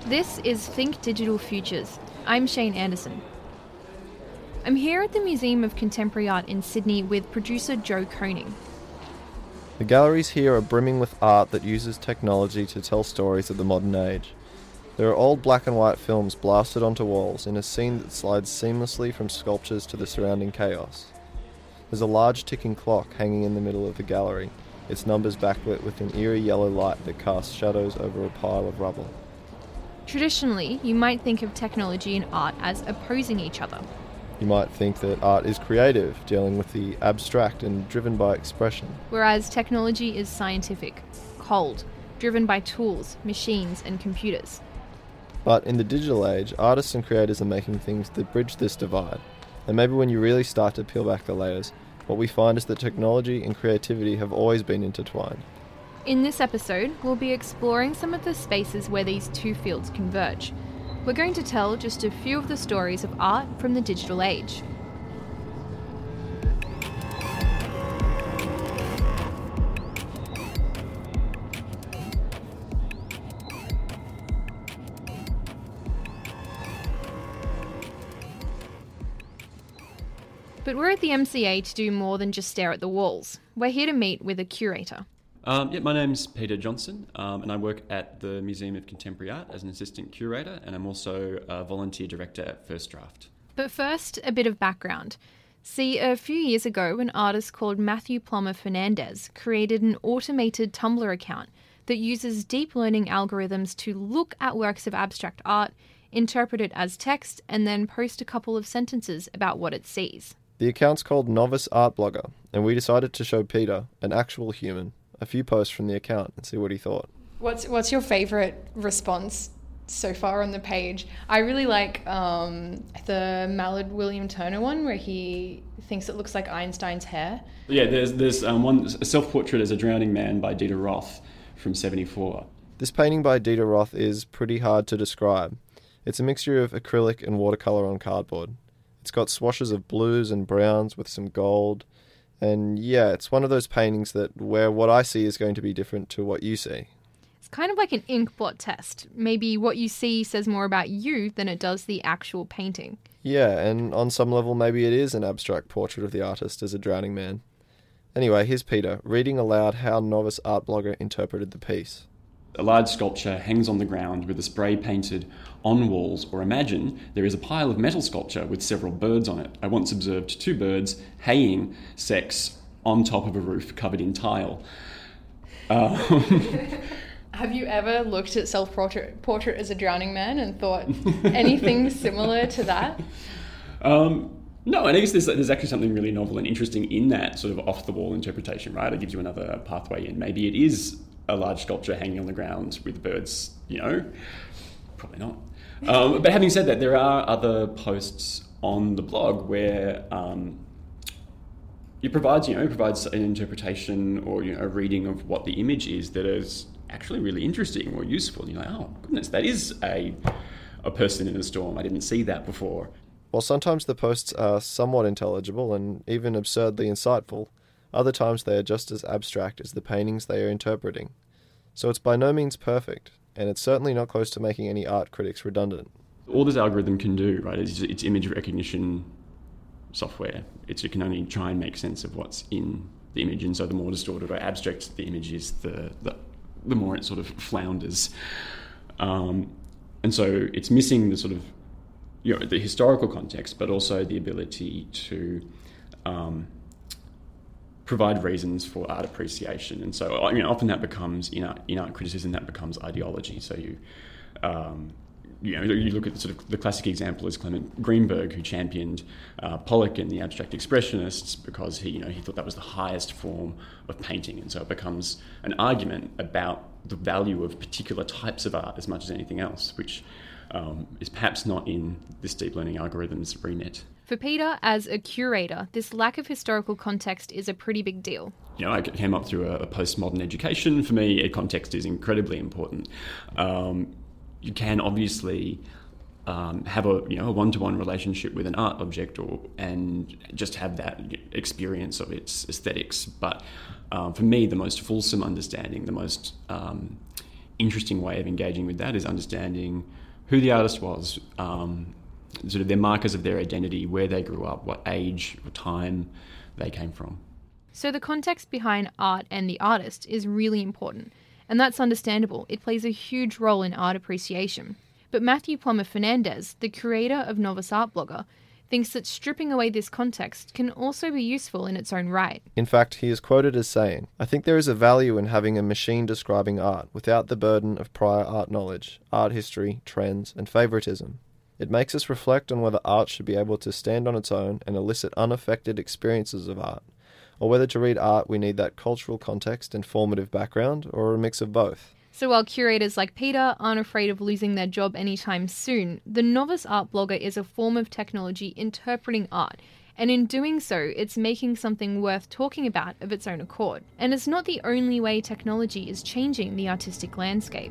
This is Think Digital Futures. I'm Shane Anderson. I'm here at the Museum of Contemporary Art in Sydney with producer Joe Koning. The galleries here are brimming with art that uses technology to tell stories of the modern age. There are old black and white films blasted onto walls in a scene that slides seamlessly from sculptures to the surrounding chaos. There's a large ticking clock hanging in the middle of the gallery, its numbers backlit with an eerie yellow light that casts shadows over a pile of rubble. Traditionally, you might think of technology and art as opposing each other. You might think that art is creative, dealing with the abstract and driven by expression. Whereas technology is scientific, cold, driven by tools, machines and computers. But in the digital age, artists and creators are making things that bridge this divide. And maybe when you really start to peel back the layers, what we find is that technology and creativity have always been intertwined. In this episode, we'll be exploring some of the spaces where these two fields converge. We're going to tell just a few of the stories of art from the digital age. But we're at the MCA to do more than just stare at the walls. We're here to meet with a curator. My name's Peter Johnson, and I work at the Museum of Contemporary Art as an assistant curator, and I'm also a volunteer director at First Draft. But first, a bit of background. See, a few years ago, an artist called Matthew Plummer Fernandez created an automated Tumblr account that uses deep learning algorithms to look at works of abstract art, interpret it as text, and then post a couple of sentences about what it sees. The account's called Novice Art Blogger, and we decided to show Peter, an actual human, a few posts from the account and see what he thought. What's your favourite response so far on the page? I really like the Mallard William Turner one where he thinks it looks like Einstein's hair. Yeah, there's one, a self-portrait as a drowning man by Dieter Roth from 1974. This painting by Dieter Roth is pretty hard to describe. It's a mixture of acrylic and watercolour on cardboard. It's got swashes of blues and browns with some gold. And yeah, it's one of those paintings where what I see is going to be different to what you see. It's kind of like an ink blot test. Maybe what you see says more about you than it does the actual painting. Yeah, and on some level maybe it is an abstract portrait of the artist as a drowning man. Anyway, here's Peter, reading aloud how Novice Art Blogger interpreted the piece. A large sculpture hangs on the ground with a spray painted on walls, or imagine there is a pile of metal sculpture with several birds on it. I once observed two birds haying sex on top of a roof covered in tile. Have you ever looked at self-portrait as a drowning man and thought anything similar to that? No, and I guess there's actually something really novel and interesting in that sort of off-the-wall interpretation, right? It gives you another pathway in. Maybe it is a large sculpture hanging on the ground with birds, probably not. But having said that, there are other posts on the blog where it provides an interpretation or a reading of what the image is that is actually really interesting or useful. You're like, oh goodness, that is a person in a storm. I didn't see that before. While sometimes the posts are somewhat intelligible and even absurdly insightful, other times they are just as abstract as the paintings they are interpreting. So it's by no means perfect, and it's certainly not close to making any art critics redundant. All this algorithm can do, right, is it's image recognition software. It can only try and make sense of what's in the image, and so the more distorted or abstract the image is, the more it sort of flounders. And so it's missing the sort of, the historical context, but also the ability to provide reasons for art appreciation. And so, often that becomes, in art criticism, that becomes ideology. So you look at sort of the classic example is Clement Greenberg, who championed Pollock and the abstract expressionists because he thought that was the highest form of painting. And so it becomes an argument about the value of particular types of art as much as anything else, which is perhaps not in this deep learning algorithm's remit. For Peter, as a curator, this lack of historical context is a pretty big deal. I came up through a postmodern education. For me, context is incredibly important. You can obviously have a one-to-one relationship with an art object and just have that experience of its aesthetics. But for me, the most fulsome understanding, the most interesting way of engaging with that is understanding who the artist was, sort of their markers of their identity, where they grew up, what age or time they came from. So the context behind art and the artist is really important, and that's understandable. It plays a huge role in art appreciation. But Matthew Plummer Fernandez, the creator of Novice Art Blogger, thinks that stripping away this context can also be useful in its own right. In fact, he is quoted as saying, "I think there is a value in having a machine describing art without the burden of prior art knowledge, art history, trends, and favoritism. It makes us reflect on whether art should be able to stand on its own and elicit unaffected experiences of art, or whether to read art we need that cultural context and formative background, or a mix of both." So while curators like Peter aren't afraid of losing their job anytime soon, the Novice Art Blogger is a form of technology interpreting art, and in doing so, it's making something worth talking about of its own accord. And it's not the only way technology is changing the artistic landscape.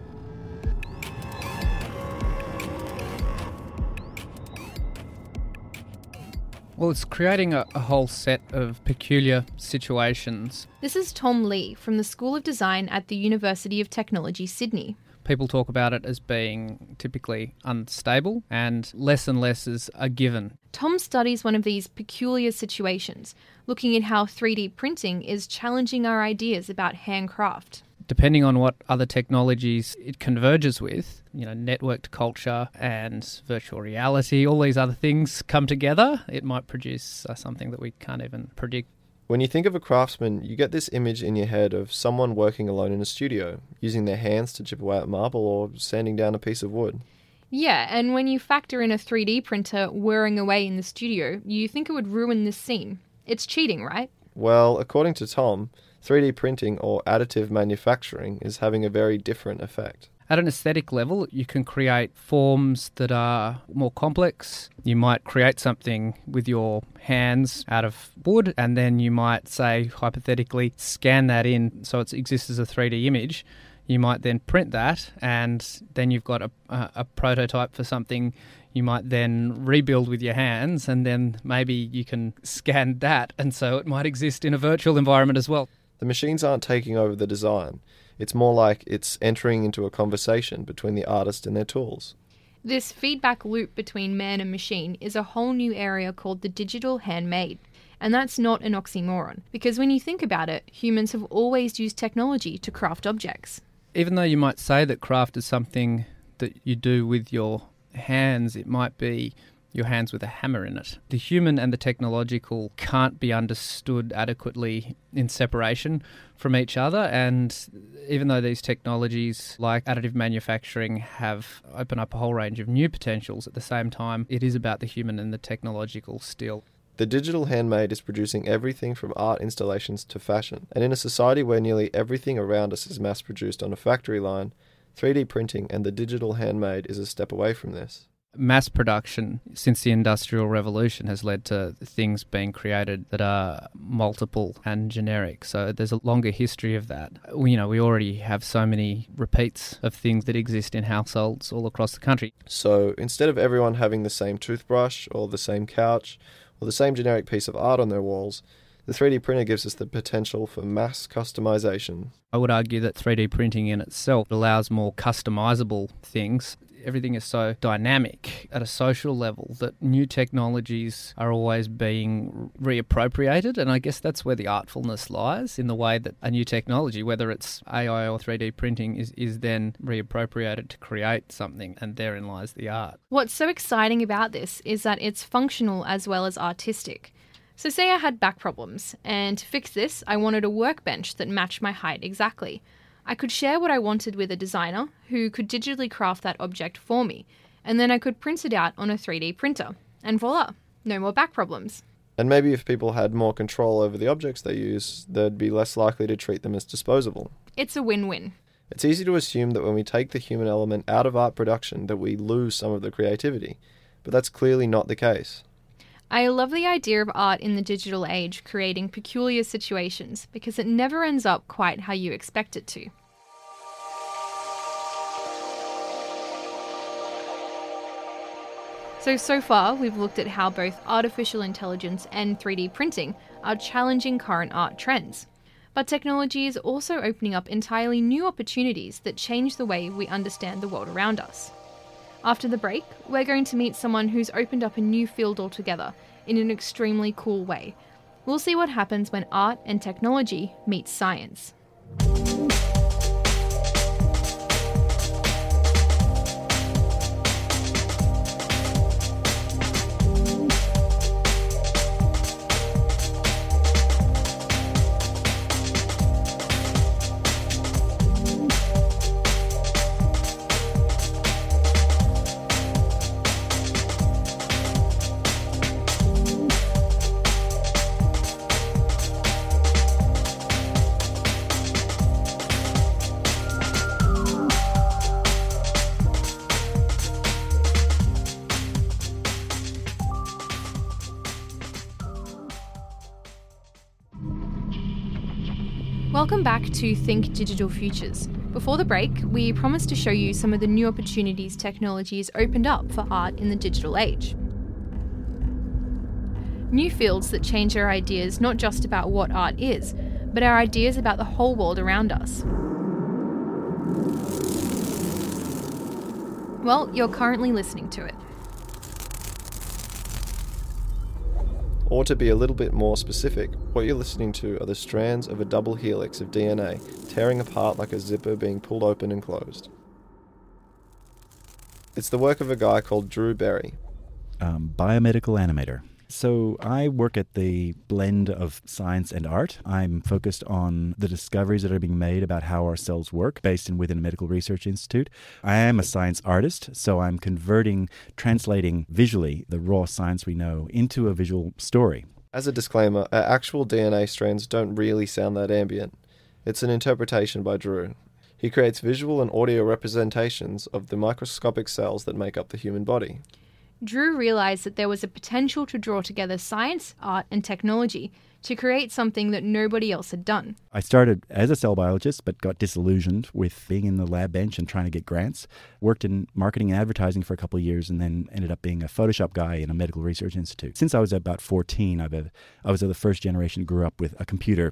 Well, it's creating a whole set of peculiar situations. This is Tom Lee from the School of Design at the University of Technology, Sydney. People talk about it as being typically unstable and less is a given. Tom studies one of these peculiar situations, looking at how 3D printing is challenging our ideas about handcraft. Depending on what other technologies it converges with, networked culture and virtual reality, all these other things come together, it might produce something that we can't even predict. When you think of a craftsman, you get this image in your head of someone working alone in a studio, using their hands to chip away at marble or sanding down a piece of wood. Yeah, and when you factor in a 3D printer whirring away in the studio, you think it would ruin this scene. It's cheating, right? Well, according to Tom, 3D printing or additive manufacturing is having a very different effect. At an aesthetic level, you can create forms that are more complex. You might create something with your hands out of wood, and then you might, say, hypothetically, scan that in so it exists as a 3D image. You might then print that, and then you've got a prototype for something you might then rebuild with your hands, and then maybe you can scan that, and so it might exist in a virtual environment as well. The machines aren't taking over the design. It's more like it's entering into a conversation between the artist and their tools. This feedback loop between man and machine is a whole new area called the digital handmade. And that's not an oxymoron, because when you think about it, humans have always used technology to craft objects. Even though you might say that craft is something that you do with your hands, it might be your hands with a hammer in it. The human and the technological can't be understood adequately in separation from each other, and even though these technologies like additive manufacturing have opened up a whole range of new potentials, at the same time it is about the human and the technological still. The digital handmade is producing everything from art installations to fashion, and in a society where nearly everything around us is mass-produced on a factory line, 3D printing and the digital handmade is a step away from this. Mass production since the Industrial Revolution has led to things being created that are multiple and generic. So there's a longer history of that. We already have so many repeats of things that exist in households all across the country. So instead of everyone having the same toothbrush or the same couch or the same generic piece of art on their walls, the 3D printer gives us the potential for mass customization. I would argue that 3D printing in itself allows more customizable things. Everything is so dynamic at a social level that new technologies are always being reappropriated, and I guess that's where the artfulness lies, in the way that a new technology, whether it's AI or 3D printing, is then reappropriated to create something, and therein lies the art. What's so exciting about this is that it's functional as well as artistic. So say I had back problems, and to fix this, I wanted a workbench that matched my height exactly. I could share what I wanted with a designer who could digitally craft that object for me, and then I could print it out on a 3D printer. And voila, no more back problems. And maybe if people had more control over the objects they use, they'd be less likely to treat them as disposable. It's a win-win. It's easy to assume that when we take the human element out of art production that we lose some of the creativity, but that's clearly not the case. I love the idea of art in the digital age creating peculiar situations because it never ends up quite how you expect it to. So far we've looked at how both artificial intelligence and 3D printing are challenging current art trends. But technology is also opening up entirely new opportunities that change the way we understand the world around us. After the break, we're going to meet someone who's opened up a new field altogether in an extremely cool way. We'll see what happens when art and technology meet science. Welcome back to Think Digital Futures. Before the break, we promised to show you some of the new opportunities technology has opened up for art in the digital age. New fields that change our ideas not just about what art is, but our ideas about the whole world around us. Well, you're currently listening to it. Or to be a little bit more specific, what you're listening to are the strands of a double helix of DNA tearing apart like a zipper being pulled open and closed. It's the work of a guy called Drew Berry. Biomedical animator. So I work at the blend of science and art. I'm focused on the discoveries that are being made about how our cells work, based within a medical research institute. I am a science artist, so I'm translating visually the raw science we know into a visual story. As a disclaimer, our actual DNA strands don't really sound that ambient. It's an interpretation by Drew. He creates visual and audio representations of the microscopic cells that make up the human body. Drew realised that there was a potential to draw together science, art and technology to create something that nobody else had done. I started as a cell biologist, but got disillusioned with being in the lab bench and trying to get grants. Worked in marketing and advertising for a couple of years and then ended up being a Photoshop guy in a medical research institute. Since I was about 14, I was of the first generation who grew up with a computer.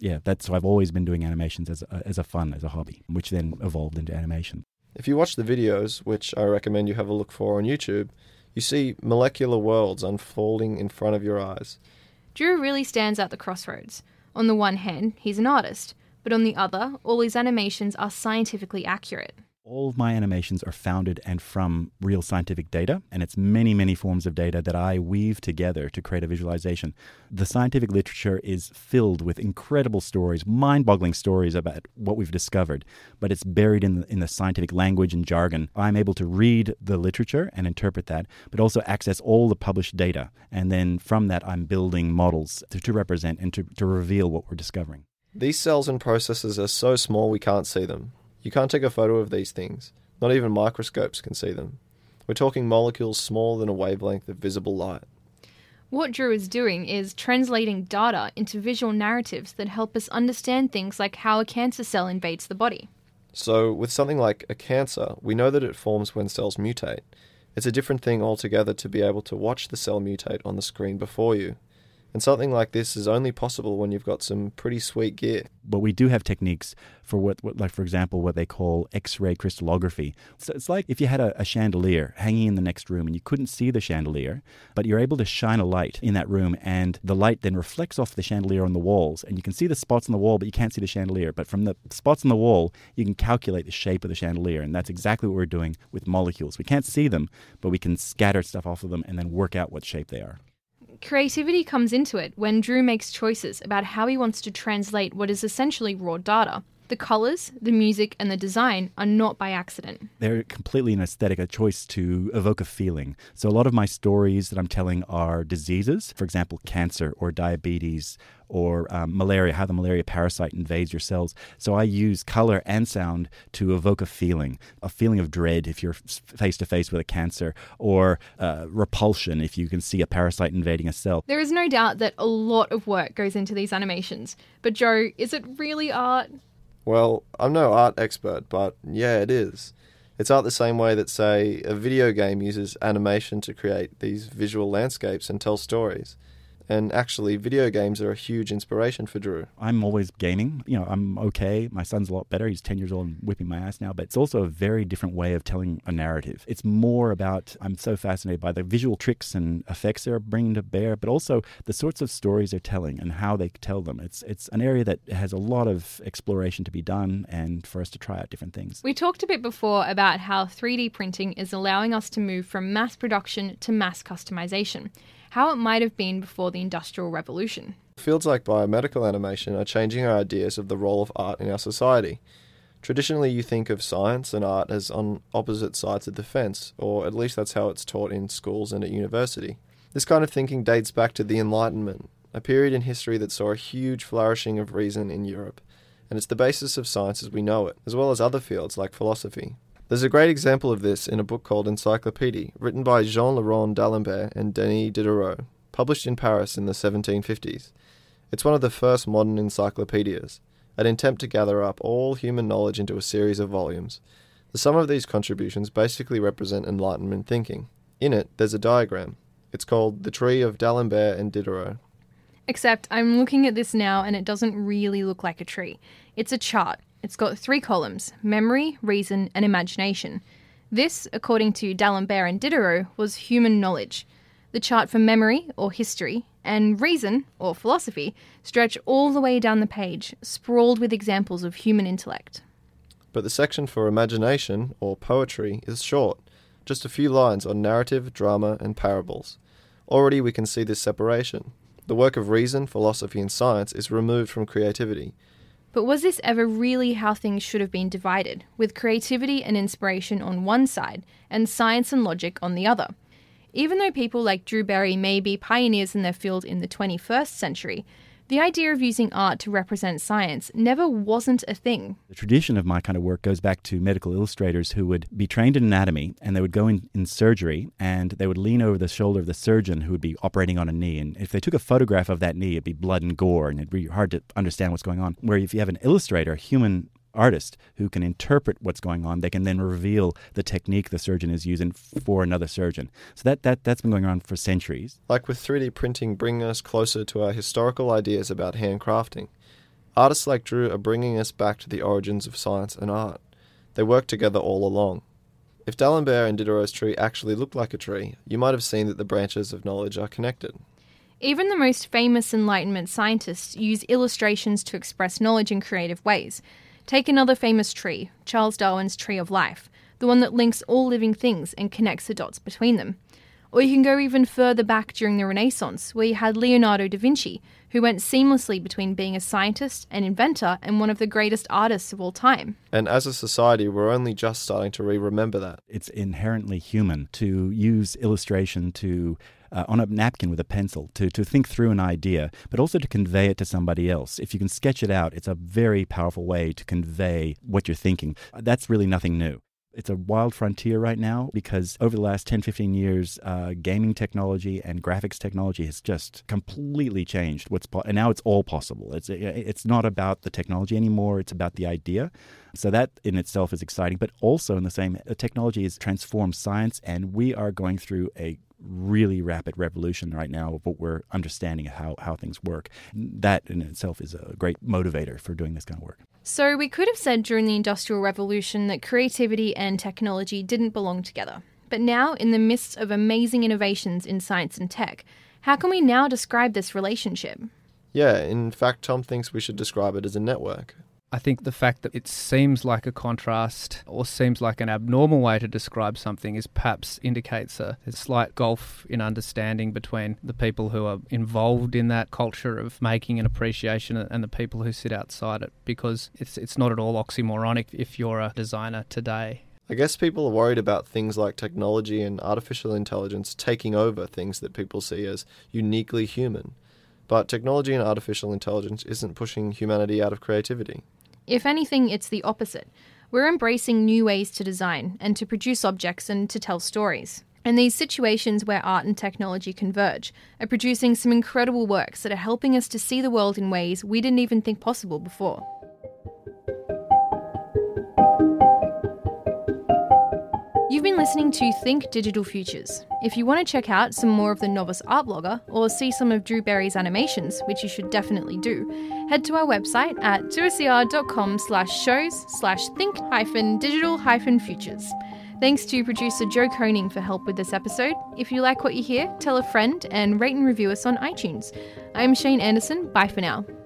So I've always been doing animations as a hobby, which then evolved into animation. If you watch the videos, which I recommend you have a look for on YouTube, you see molecular worlds unfolding in front of your eyes. Drew really stands at the crossroads. On the one hand, he's an artist, but on the other, all his animations are scientifically accurate. All of my animations are founded and from real scientific data, and it's many, many forms of data that I weave together to create a visualization. The scientific literature is filled with incredible stories, mind-boggling stories about what we've discovered, but it's buried in the scientific language and jargon. I'm able to read the literature and interpret that, but also access all the published data, and then from that I'm building models to represent and to reveal what we're discovering. These cells and processes are so small we can't see them. You can't take a photo of these things. Not even microscopes can see them. We're talking molecules smaller than a wavelength of visible light. What Drew is doing is translating data into visual narratives that help us understand things like how a cancer cell invades the body. So, with something like a cancer, we know that it forms when cells mutate. It's a different thing altogether to be able to watch the cell mutate on the screen before you. And something like this is only possible when you've got some pretty sweet gear. But we do have techniques for for example, what they call X-ray crystallography. So it's like if you had a chandelier hanging in the next room and you couldn't see the chandelier, but you're able to shine a light in that room and the light then reflects off the chandelier on the walls and you can see the spots on the wall, but you can't see the chandelier. But from the spots on the wall, you can calculate the shape of the chandelier. And that's exactly what we're doing with molecules. We can't see them, but we can scatter stuff off of them and then work out what shape they are. Creativity comes into it when Drew makes choices about how he wants to translate what is essentially raw data. The colours, the music and the design are not by accident. They're completely an aesthetic, a choice to evoke a feeling. So a lot of my stories that I'm telling are diseases, for example, cancer or diabetes or malaria, how the malaria parasite invades your cells. So I use color and sound to evoke a feeling of dread if you're face to face with a cancer, or repulsion if you can see a parasite invading a cell. There is no doubt that a lot of work goes into these animations. But Joe, is it really art? Well, I'm no art expert, but yeah, it is. It's art the same way that, say, a video game uses animation to create these visual landscapes and tell stories. And actually, video games are a huge inspiration for Drew. I'm always gaming. I'm okay. My son's a lot better. He's 10 years old and whipping my ass now. But it's also a very different way of telling a narrative. It's more about, I'm so fascinated by the visual tricks and effects they're bringing to bear, but also the sorts of stories they're telling and how they tell them. It's an area that has a lot of exploration to be done and for us to try out different things. We talked a bit before about how 3D printing is allowing us to move from mass production to mass customization, how it might have been before the Industrial Revolution. Fields like biomedical animation are changing our ideas of the role of art in our society. Traditionally, you think of science and art as on opposite sides of the fence, or at least that's how it's taught in schools and at university. This kind of thinking dates back to the Enlightenment, a period in history that saw a huge flourishing of reason in Europe, and it's the basis of science as we know it, as well as other fields like philosophy. There's a great example of this in a book called Encyclopédie, written by Jean-Laurent d'Alembert and Denis Diderot, published in Paris in the 1750s. It's one of the first modern encyclopedias, an attempt to gather up all human knowledge into a series of volumes. The sum of these contributions basically represent Enlightenment thinking. In it, there's a diagram. It's called The Tree of d'Alembert and Diderot. Except I'm looking at this now and it doesn't really look like a tree. It's a chart. It's got 3 columns: memory, reason, and imagination. This, according to d'Alembert and Diderot, was human knowledge. The chart for memory, or history, and reason, or philosophy, stretch all the way down the page, sprawled with examples of human intellect. But the section for imagination, or poetry, is short, just a few lines on narrative, drama, and parables. Already we can see this separation. The work of reason, philosophy, and science is removed from creativity. But was this ever really how things should have been divided, with creativity and inspiration on one side, and science and logic on the other? Even though people like Drew Berry may be pioneers in their field in the 21st century, the idea of using art to represent science never wasn't a thing. The tradition of my kind of work goes back to medical illustrators who would be trained in anatomy, and they would go in surgery, and they would lean over the shoulder of the surgeon who would be operating on a knee. And if they took a photograph of that knee, it'd be blood and gore, and it'd be hard to understand what's going on. Where if you have an illustrator, a human artist who can interpret what's going on, they can then reveal the technique the surgeon is using for another surgeon. So that's been going on for centuries. Like with 3D printing bringing us closer to our historical ideas about handcrafting, artists like Drew are bringing us back to the origins of science and art. They work together all along. If d'Alembert and Diderot's tree actually looked like a tree, you might have seen that the branches of knowledge are connected. Even the most famous Enlightenment scientists use illustrations to express knowledge in creative ways. Take another famous tree, Charles Darwin's Tree of Life, the one that links all living things and connects the dots between them. Or you can go even further back during the Renaissance, where you had Leonardo da Vinci, who went seamlessly between being a scientist, an inventor, and one of the greatest artists of all time. And as a society, we're only just starting to remember that. It's inherently human to use illustration to on a napkin with a pencil, to think through an idea, but also to convey it to somebody else. If you can sketch it out, it's a very powerful way to convey what you're thinking. That's really nothing new. It's a wild frontier right now because over the last 10, 15 years, gaming technology and graphics technology has just completely changed and now it's all possible. It's not about the technology anymore, it's about the idea. So that in itself is exciting, but also in the same, technology has transformed science, and we are going through a really rapid revolution right now of what we're understanding of how things work. That in itself is a great motivator for doing this kind of work. So we could have said during the Industrial Revolution that creativity and technology didn't belong together. But now, in the midst of amazing innovations in science and tech, how can we now describe this relationship? Yeah, in fact, Tom thinks we should describe it as a network. I think the fact that it seems like a contrast or seems like an abnormal way to describe something is perhaps indicates a slight gulf in understanding between the people who are involved in that culture of making an appreciation and the people who sit outside it, because it's not at all oxymoronic if you're a designer today. I guess people are worried about things like technology and artificial intelligence taking over things that people see as uniquely human. But technology and artificial intelligence isn't pushing humanity out of creativity. If anything, it's the opposite. We're embracing new ways to design and to produce objects and to tell stories. And these situations where art and technology converge are producing some incredible works that are helping us to see the world in ways we didn't even think possible before. You've been listening to Think Digital Futures. If you want to check out some more of the Novice Art Blogger or see some of Drew Berry's animations, which you should definitely do, head to our website at 2SER.com/shows/think-digital-futures. Thanks to producer Joe Koning for help with this episode. If you like what you hear, tell a friend and rate and review us on iTunes. I'm Shane Anderson. Bye for now.